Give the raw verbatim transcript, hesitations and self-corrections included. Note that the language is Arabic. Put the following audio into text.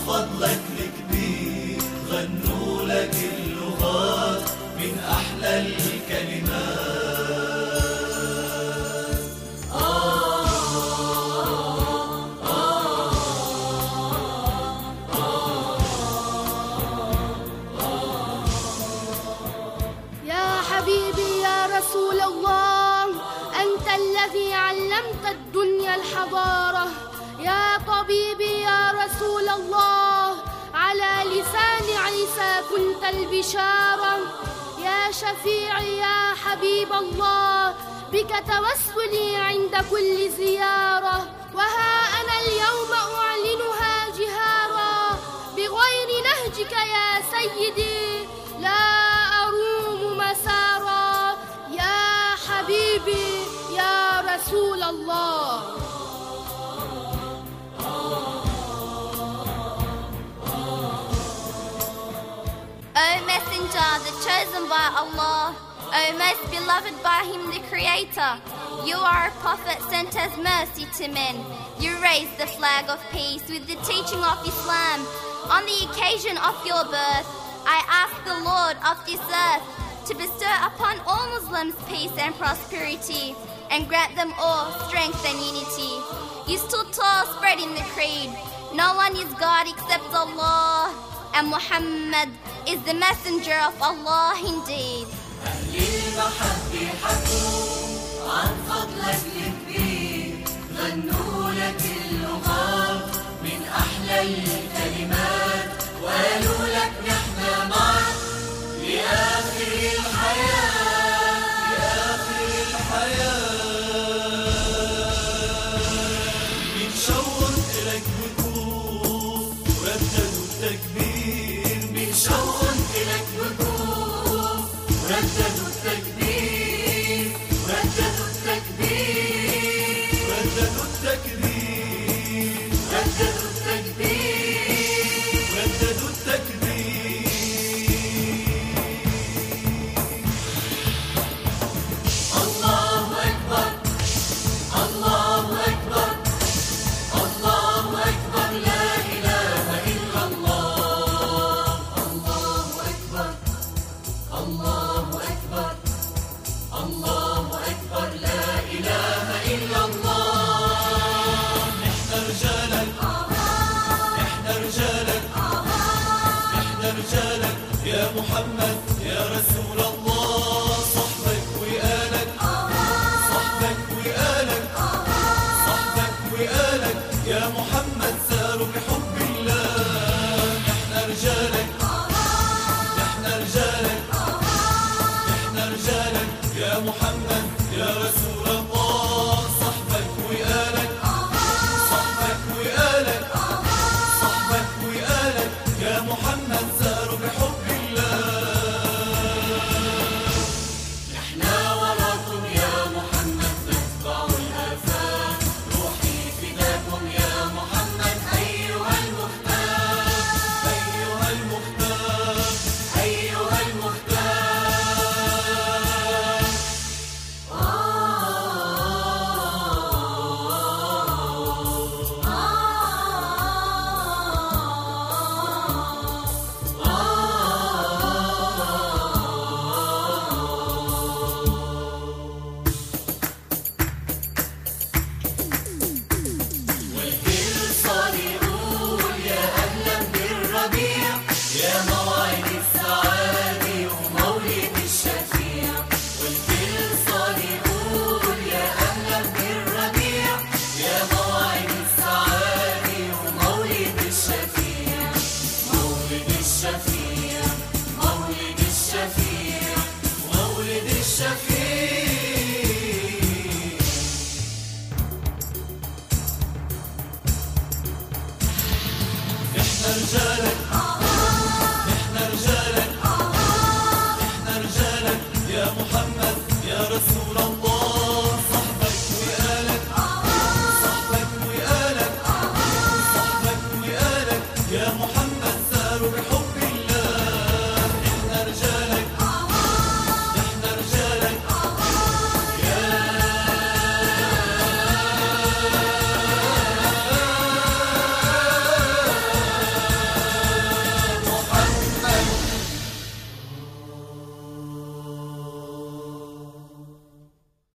فضلك الكبير غنوا لك اللغات من أحلى الكلمات. حبيبي يا رسول الله، أنت الذي علمت الدنيا الحضارة. يا طبيبي يا رسول الله، على لسان عيسى كنت البشارة. يا شفيعي يا حبيب الله، بك توسلي عند كل زيارة. وها أنا اليوم أعلنها جهارا، بغير نهجك يا سيدي لا أروم مسارا. يا حبيبي يا رسول الله. O Messenger, the chosen by Allah, O most beloved by Him, the Creator, you are a prophet sent as mercy to men. You raised the flag of peace with the teaching of Islam. On the occasion of your birth, I ask the Lord of this earth to bestow upon all Muslims peace and prosperity, and grant them all strength and unity. You stood tall, spreading the creed. No one is God except Allah, and Muhammad is the messenger of Allah indeed. أهل المحبة حكوا عن فضلك الكبير غنوا لك اللغات من أحلى الكلمات، وقالوا لك نحن معك لآخر الحياة لآخر الحياة. من شوق إلك بكون رددوا التكبير، من شوق إلك بكون رددوا التكبير، رددوا التكبير، رددوا التكبير، رددوا التكبير، رددوا التكبير. الله أكبر الله أكبر الله أكبر لا إله إلا الله. الله أكبر الله أكبر الله أكبر لا إله إلا الله. نحن رجالك نحن رجالك نحن رجالك يا محمد يا رسول الله. صحبك وآلك صحبك وآلك صحبك وآلك يا محمد ساروا بحب الله. نحن رجالك نحن رجالك نحن رجالك يا محمد يا رسول الله. صحبك وآلك صحبك وآلك صحبك وآلك يا محمد ساروا بحب الله. نحن وراكم يا محمد نتبع الآفات، روحي فداكم يا محمد أيها المختار أيها المختار أيها المختار. والكل صار يقول يا أهلا بالربيع، يا موعد السعادة ومولد الشفيع. والكل صار يقول يا أهلا بالربيع، يا موعد السعادة ومولد الشفيع. مولد الشفيع مولد الشفيع مولد الشفيع. نحن رجالك